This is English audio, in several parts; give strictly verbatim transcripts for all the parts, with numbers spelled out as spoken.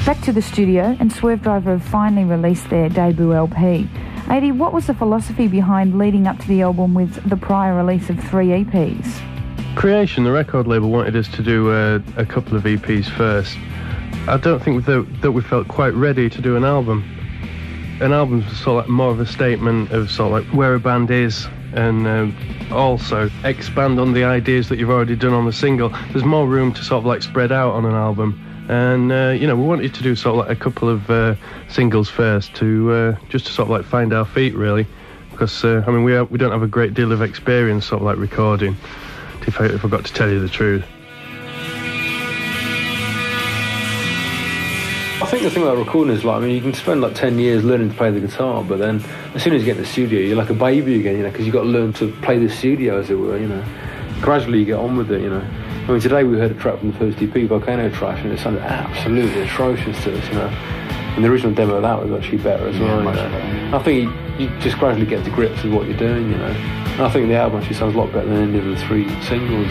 Back to the studio, and Swervedriver have finally released their debut L P. Adi, what was the philosophy behind leading up to the album with the prior release of three E Ps? Creation, the record label, wanted us to do uh, a couple of E Ps first. I don't think that, that we felt quite ready to do an album. An album's sort of like more of a statement of sort of like where a band is, and uh, also expand on the ideas that you've already done on the single. There's more room to sort of like spread out on an album. And, uh, you know, we wanted to do sort of like a couple of uh, singles first to uh, just to sort of like find our feet, really. Because, uh, I mean, we, are, we don't have a great deal of experience sort of like recording, if I, if I got to tell you the truth. I think the thing about recording is, like, I mean, you can spend like ten years learning to play the guitar, but then as soon as you get in the studio, you're like a baby again, you know, because you've got to learn to play the studio, as it were, you know. Gradually you get on with it, you know. I mean, today we heard a track from the first E P, Volcano Trash, and it sounded absolutely atrocious to us, you know. And the original demo of that was actually better as well, yeah, you know. I think you, you just gradually get to grips with what you're doing, you know. And I think the album actually sounds a lot better than any of the three singles.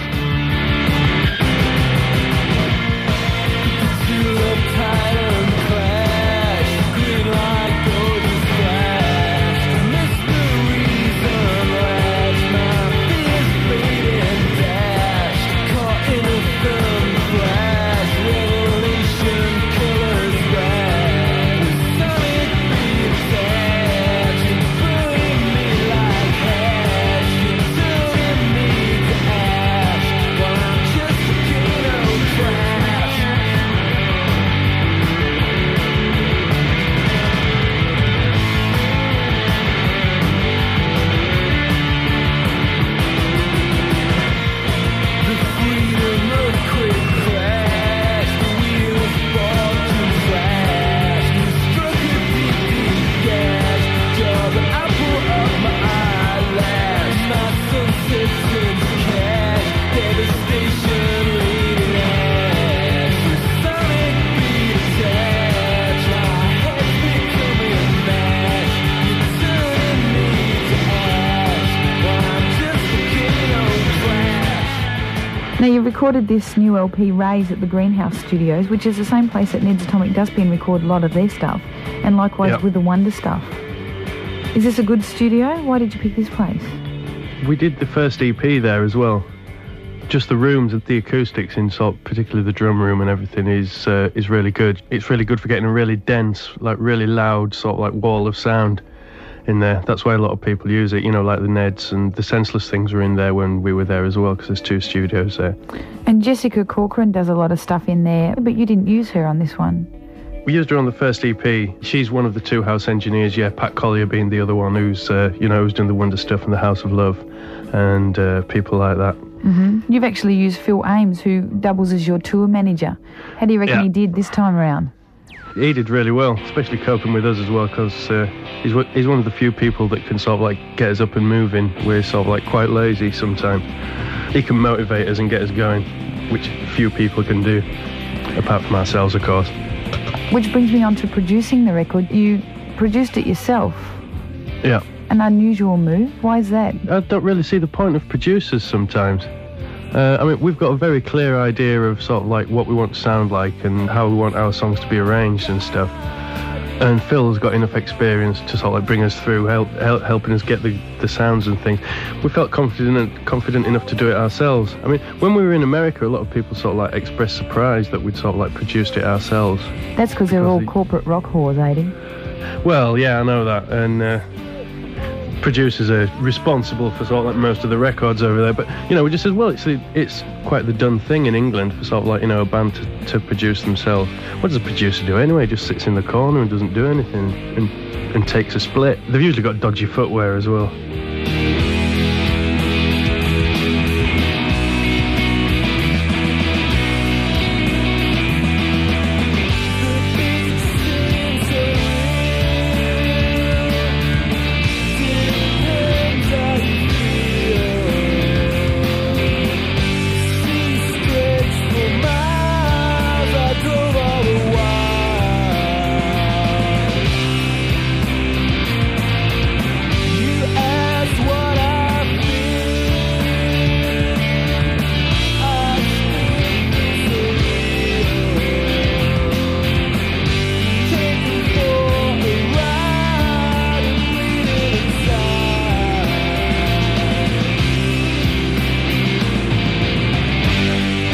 Now, you recorded this new L P, Raise, at the Greenhouse Studios, which is the same place that Ned's Atomic Dustbin record a lot of their stuff, and likewise yep. with the Wonder stuff. Is this a good studio? Why did you pick this place? We did the first E P there as well. Just the rooms and the acoustics in sort, particularly the drum room and everything, is uh, is really good. It's really good for getting a really dense, like really loud sort of like wall of sound in there. That's why a lot of people use it, you know, like the Neds and the Senseless Things were in there when we were there as well, because there's two studios there. And Jessica Corcoran does a lot of stuff in there, but you didn't use her on this one. We used her on the first E P. She's one of the two house engineers, yeah, Pat Collier being the other one who's, uh, you know, who's doing the Wonder stuff in the House of Love and uh, people like that. Mm-hmm. You've actually used Phil Ames, who doubles as your tour manager. How do you reckon yeah. he did this time around? He did really well, especially coping with us as well, because uh, he's, he's one of the few people that can sort of like get us up and moving. We're sort of like quite lazy sometimes. He can motivate us and get us going, which few people can do, apart from ourselves, of course. Which brings me on to producing the record. You produced it yourself. Yeah. An unusual move. Why is that? I don't really see the point of producers sometimes. Uh, I mean, we've got a very clear idea of sort of like what we want to sound like and how we want our songs to be arranged and stuff. And Phil's got enough experience to sort of like bring us through, help, help helping us get the, the sounds and things. We felt confident confident enough to do it ourselves. I mean, when we were in America, a lot of people sort of like expressed surprise that we'd sort of like produced it ourselves. That's because they're all they... corporate rock whores, Adi. Well, yeah, I know that, and uh, producers are responsible for sort of like most of the records over there, but you know, we just said, well, it's the, it's quite the done thing in England for sort of like, you know, a band to, to produce themselves. What does a producer do anyway? Just sits in the corner and doesn't do anything and, and takes a split. They've usually got dodgy footwear as well.